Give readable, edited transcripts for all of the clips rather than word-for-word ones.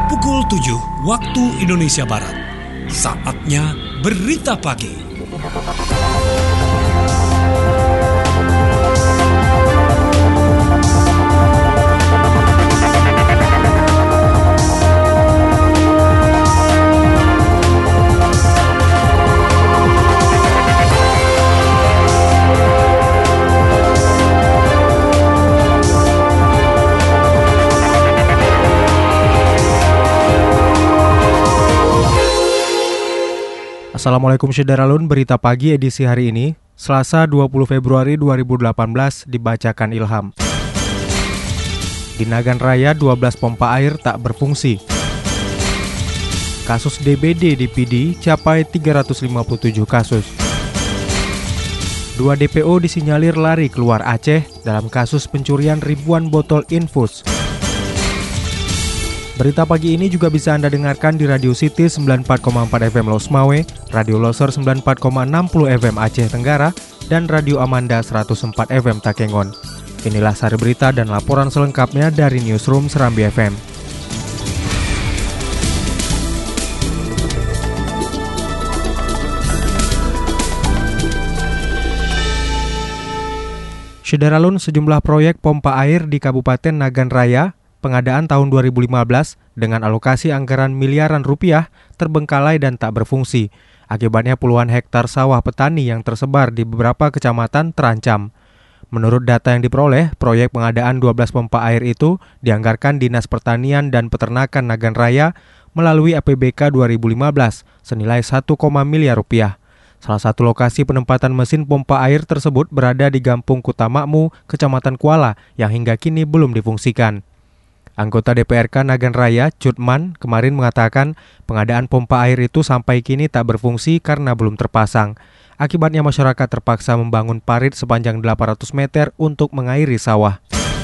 Pukul 7 waktu Indonesia Barat. Saatnya Berita Pagi. Assalamualaikum Syederalun, berita pagi edisi hari ini, Selasa 20 Februari 2018, dibacakan Ilham. Di Nagan Raya, 12 pompa air tak berfungsi. Kasus DBD di PD capai 357 kasus. 2 DPO disinyalir lari keluar Aceh dalam kasus pencurian ribuan botol infus. Berita pagi ini juga bisa Anda dengarkan di Radio City 94,4 FM Losmawe, Radio Loser 94,60 FM Aceh Tenggara, dan Radio Amanda 104 FM Takengon. Inilah sari berita dan laporan selengkapnya dari Newsroom Serambi FM. Syederalun, sejumlah proyek pompa air di Kabupaten Nagan Raya pengadaan tahun 2015 dengan alokasi anggaran miliaran rupiah terbengkalai dan tak berfungsi. Akibatnya puluhan hektar sawah petani yang tersebar di beberapa kecamatan terancam. Menurut data yang diperoleh, proyek pengadaan 12 pompa air itu dianggarkan Dinas Pertanian dan Peternakan Nagan Raya melalui APBK 2015 senilai 1, miliar rupiah. Salah satu lokasi penempatan mesin pompa air tersebut berada di Gampung Kutamakmu, Kecamatan Kuala, yang hingga kini belum difungsikan. Anggota DPRK Nagan Raya, Cutman, kemarin mengatakan pengadaan pompa air itu sampai kini tak berfungsi karena belum terpasang. Akibatnya masyarakat terpaksa membangun parit sepanjang 800 meter untuk mengairi sawah.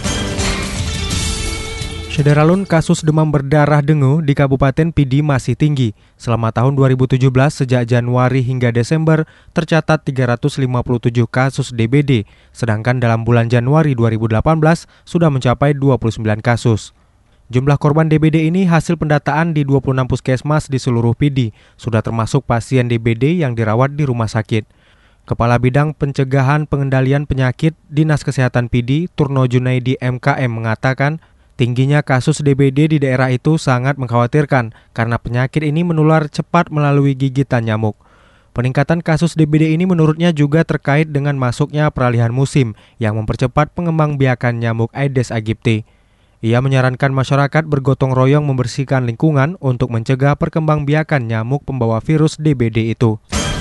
Syederalun, kasus demam berdarah dengue di Kabupaten PD masih tinggi. Selama tahun 2017, sejak Januari hingga Desember, tercatat 357 kasus DBD, sedangkan dalam bulan Januari 2018 sudah mencapai 29 kasus. Jumlah korban DBD ini hasil pendataan di 26 puskesmas di seluruh PD, sudah termasuk pasien DBD yang dirawat di rumah sakit. Kepala Bidang Pencegahan Pengendalian Penyakit Dinas Kesehatan PD, Turno Junaidi MKM mengatakan, tingginya kasus DBD di daerah itu sangat mengkhawatirkan karena penyakit ini menular cepat melalui gigitan nyamuk. Peningkatan kasus DBD ini menurutnya juga terkait dengan masuknya peralihan musim yang mempercepat pengembangbiakan nyamuk Aedes aegypti. Ia menyarankan masyarakat bergotong royong membersihkan lingkungan untuk mencegah perkembangbiakan nyamuk pembawa virus DBD itu.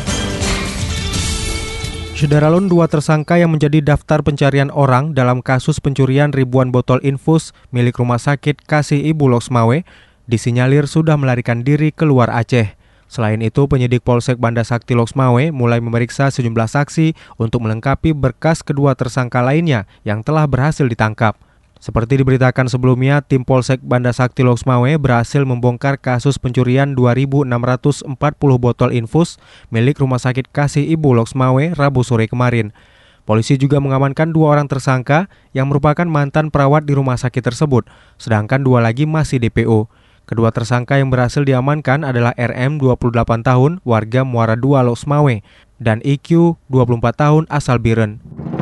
Syederalun, 2 tersangka yang menjadi daftar pencarian orang dalam kasus pencurian ribuan botol infus milik Rumah Sakit Kasih Ibu Losmawe disinyalir sudah melarikan diri keluar Aceh. Selain itu, penyidik Polsek Banda Sakti Losmawe mulai memeriksa sejumlah saksi untuk melengkapi berkas kedua tersangka lainnya yang telah berhasil ditangkap. Seperti diberitakan sebelumnya, tim Polsek Banda Sakti Losmawe berhasil membongkar kasus pencurian 2.640 botol infus milik Rumah Sakit Kasih Ibu Losmawe Rabu sore kemarin. Polisi juga mengamankan 2 orang tersangka yang merupakan mantan perawat di rumah sakit tersebut, sedangkan 2 lagi masih DPO. Kedua tersangka yang berhasil diamankan adalah RM 28 tahun, warga Muara 2 Losmawe, dan IQ 24 tahun asal Biren.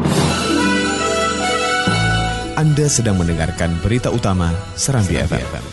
Anda sedang mendengarkan berita utama Serambi FM.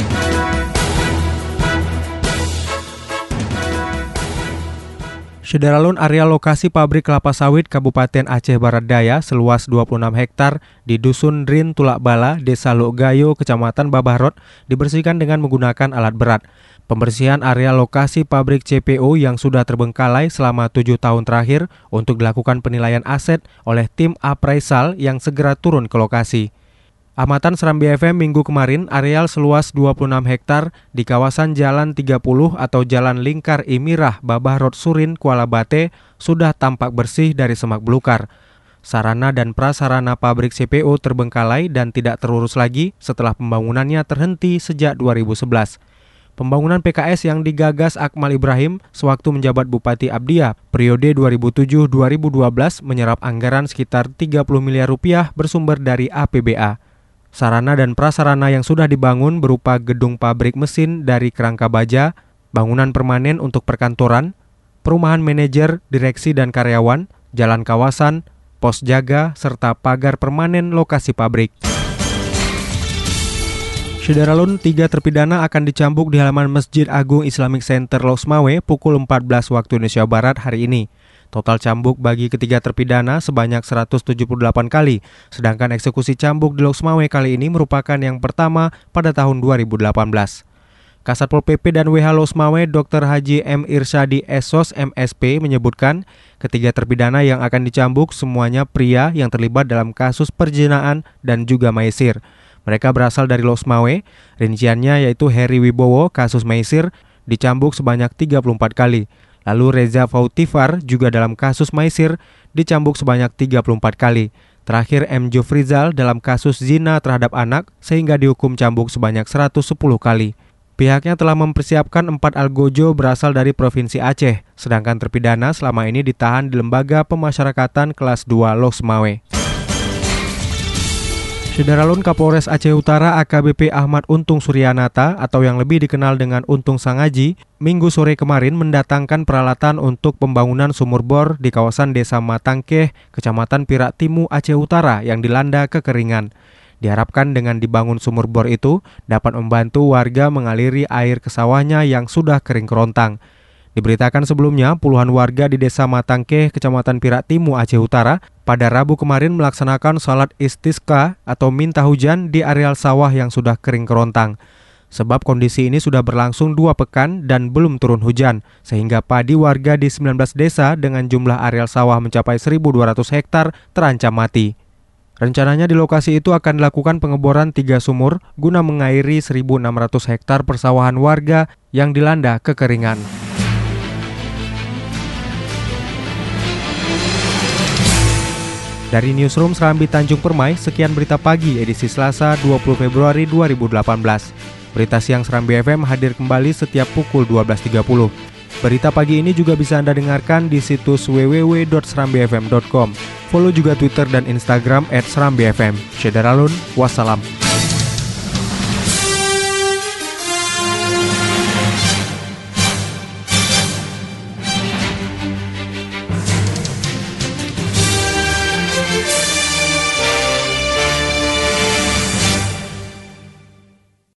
Syederalun, area lokasi pabrik kelapa sawit Kabupaten Aceh Barat Daya seluas 26 hektar di Dusun Drin Tulak Bala, Desa Lokgayo, Kecamatan Babahrot dibersihkan dengan menggunakan alat berat. Pembersihan area lokasi pabrik CPO yang sudah terbengkalai selama 7 tahun terakhir untuk dilakukan penilaian aset oleh tim appraisal yang segera turun ke lokasi. Amatan Serambi FM minggu kemarin, areal seluas 26 hektar di kawasan Jalan 30 atau Jalan Lingkar Imirah, Babahrot Surin, Kuala Bate sudah tampak bersih dari semak belukar. Sarana dan prasarana pabrik CPO terbengkalai dan tidak terurus lagi setelah pembangunannya terhenti sejak 2011. Pembangunan PKS yang digagas Akmal Ibrahim sewaktu menjabat Bupati Abdiya periode 2007-2012 menyerap anggaran sekitar 30 miliar rupiah bersumber dari APBA. Sarana dan prasarana yang sudah dibangun berupa gedung pabrik mesin dari kerangka baja, bangunan permanen untuk perkantoran, perumahan manajer, direksi dan karyawan, jalan kawasan, pos jaga, serta pagar permanen lokasi pabrik. Syederalun, 3 terpidana akan dicambuk di halaman Masjid Agung Islamic Center Losmawe pukul 14 waktu Indonesia Barat hari ini. Total cambuk bagi ketiga terpidana sebanyak 178 kali, sedangkan eksekusi cambuk di Losmawe kali ini merupakan yang pertama pada tahun 2018. Kasatpol PP dan WH Losmawe Dr. Haji M. Irsyadi Esos MSP menyebutkan ketiga terpidana yang akan dicambuk semuanya pria yang terlibat dalam kasus perzinaan dan juga maisir. Mereka berasal dari Losmawe, rinciannya yaitu Heri Wibowo, kasus maisir, dicambuk sebanyak 34 kali. Lalu Reza Fautifar juga dalam kasus maisir, dicambuk sebanyak 34 kali. Terakhir M. Jufrizal dalam kasus zina terhadap anak, sehingga dihukum cambuk sebanyak 110 kali. Pihaknya telah mempersiapkan 4 algojo berasal dari Provinsi Aceh, sedangkan terpidana selama ini ditahan di Lembaga Pemasyarakatan Kelas 2 Losmawe. Syederalun, Kapolres Aceh Utara AKBP Ahmad Untung Suryanata atau yang lebih dikenal dengan Untung Sangaji, Minggu sore kemarin mendatangkan peralatan untuk pembangunan sumur bor di kawasan Desa Matangkeh, Kecamatan Pirak Timu, Aceh Utara yang dilanda kekeringan. Diharapkan dengan dibangun sumur bor itu dapat membantu warga mengaliri air ke sawahnya yang sudah kering kerontang. Diberitakan sebelumnya, puluhan warga di Desa Matangkeh, Kecamatan Pirak Timu, Aceh Utara, pada Rabu kemarin melaksanakan salat istisqa atau minta hujan di areal sawah yang sudah kering kerontang. Sebab kondisi ini sudah berlangsung 2 pekan dan belum turun hujan, sehingga padi warga di 19 desa dengan jumlah areal sawah mencapai 1.200 hektar terancam mati. Rencananya di lokasi itu akan dilakukan pengeboran 3 sumur guna mengairi 1.600 hektar persawahan warga yang dilanda kekeringan. Dari Newsroom Serambi Tanjung Permai, sekian berita pagi edisi Selasa 20 Februari 2018. Berita siang Serambi FM hadir kembali setiap pukul 12.30. Berita pagi ini juga bisa Anda dengarkan di situs www.serambifm.com. Follow juga Twitter dan Instagram @serambifm. Syederalun, wassalam.